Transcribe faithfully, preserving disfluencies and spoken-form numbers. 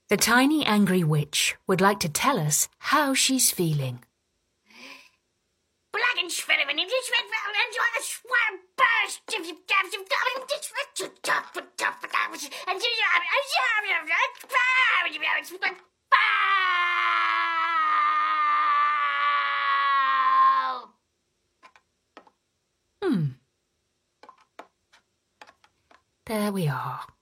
The tiny angry witch would like to tell us how she's feeling. Hmm. There we are.